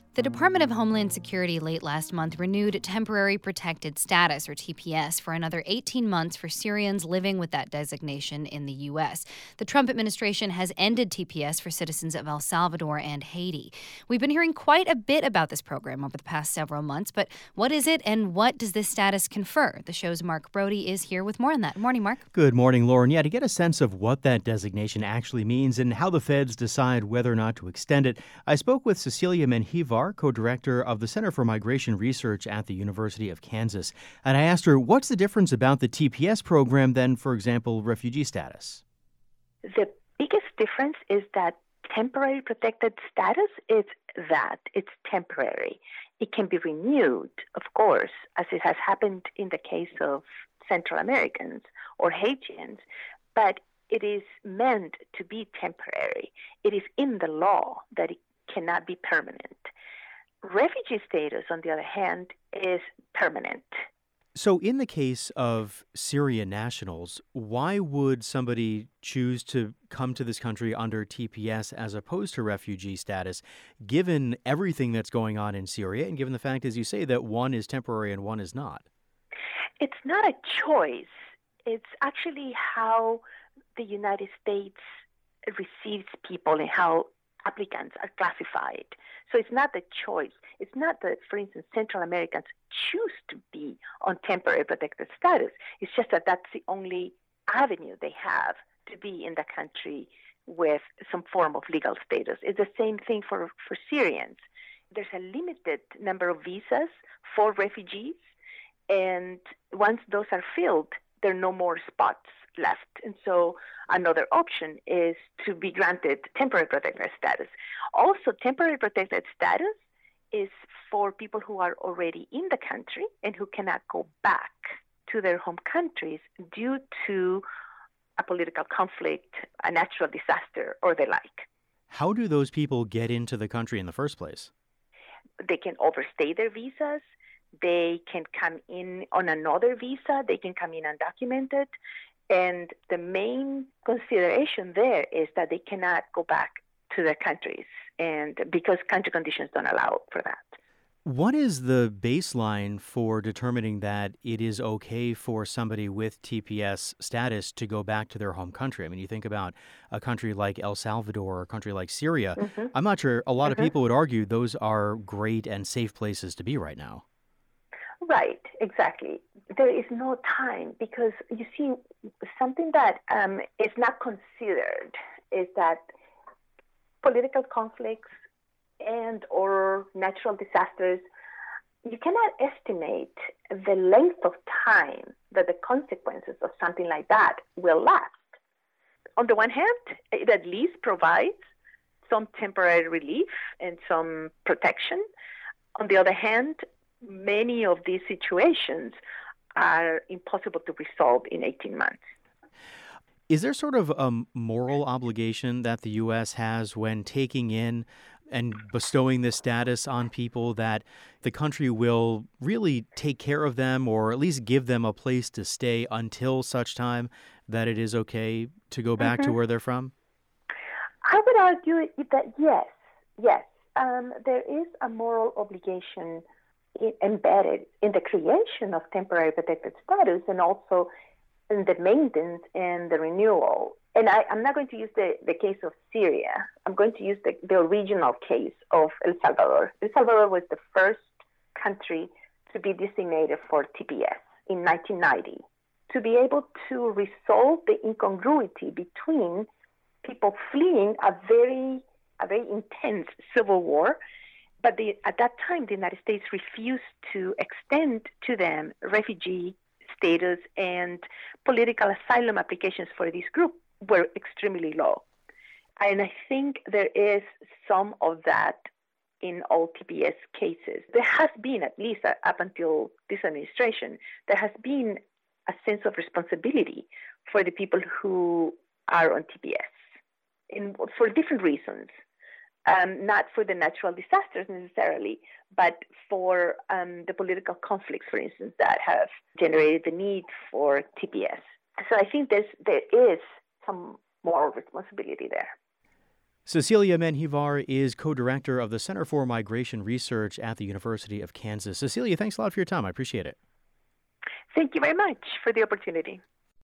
The Department of Homeland Security late last month renewed Temporary Protected Status, or TPS, for another 18 months for Syrians living with that designation in the U.S. The Trump administration has ended TPS for citizens of El Salvador and Haiti. We've been hearing quite a bit about this program over the past several months, but what is it and what does this status confer? The show's Mark Brody is here with more on that. Morning, Mark. Good morning, Lauren. Yeah, to get a sense of what that designation actually means and how the feds decide whether or not to extend it, I spoke with Cecilia Menjivar, co-director of the Center for Migration Research at the University of Kansas. And I asked her, what's the difference about the TPS program than, for example, refugee status? The biggest difference is that temporary protected status is that it's temporary. It can be renewed, of course, as it has happened in the case of Central Americans or Haitians, but it is meant to be temporary. It is in the law that it cannot be permanent. Refugee status, on the other hand, is permanent. So in the case of Syrian nationals, why would somebody choose to come to this country under TPS as opposed to refugee status, given everything that's going on in Syria and given the fact, as you say, that one is temporary and one is not? It's not a choice. It's actually how the United States receives people and how applicants are classified. So it's not the choice. It's not that, for instance, Central Americans choose to be on temporary protected status. It's just that that's the only avenue they have to be in the country with some form of legal status. It's the same thing for Syrians. There's a limited number of visas for refugees, and once those are filled, there are no more spots left. And so another option is to be granted temporary protected status. Also, temporary protected status is for people who are already in the country and who cannot go back to their home countries due to a political conflict, a natural disaster, or the like. How do those people get into the country in the first place? They can overstay their visas. They can come in on another visa. They can come in undocumented. And the main consideration there is that they cannot go back to their countries, and because country conditions don't allow for that. What is the baseline for determining that it is okay for somebody with TPS status to go back to their home country? I mean, you think about a country like El Salvador or a country like Syria. Mm-hmm. I'm not sure a lot of people would argue those are great and safe places to be right now. Right, exactly. There is no time because, you see, something that is not considered is that political conflicts and or natural disasters, you cannot estimate the length of time that the consequences of something like that will last. On the one hand, it at least provides some temporary relief and some protection. On the other hand, many of these situations are impossible to resolve in 18 months. Is there sort of a moral obligation that the U.S. has when taking in and bestowing this status on people that the country will really take care of them or at least give them a place to stay until such time that it is okay to go back to where they're from? I would argue that yes. There is a moral obligation embedded in the creation of temporary protected status and also in the maintenance and the renewal. And I'm not going to use the case of Syria. I'm going to use the original case of El Salvador. El Salvador was the first country to be designated for TPS in 1990 to be able to resolve the incongruity between people fleeing a very intense civil war. But at that time, the United States refused to extend to them refugee status, and political asylum applications for this group were extremely low. And I think there is some of that in all TPS cases. There has been, at least up until this administration, there has been a sense of responsibility for the people who are on TPS, for different reasons. Not for the natural disasters necessarily, but for the political conflicts, for instance, that have generated the need for TPS. So I think there is some moral responsibility there. Cecilia Menjivar is co-director of the Center for Migration Research at the University of Kansas. Cecilia, thanks a lot for your time. I appreciate it. Thank you very much for the opportunity.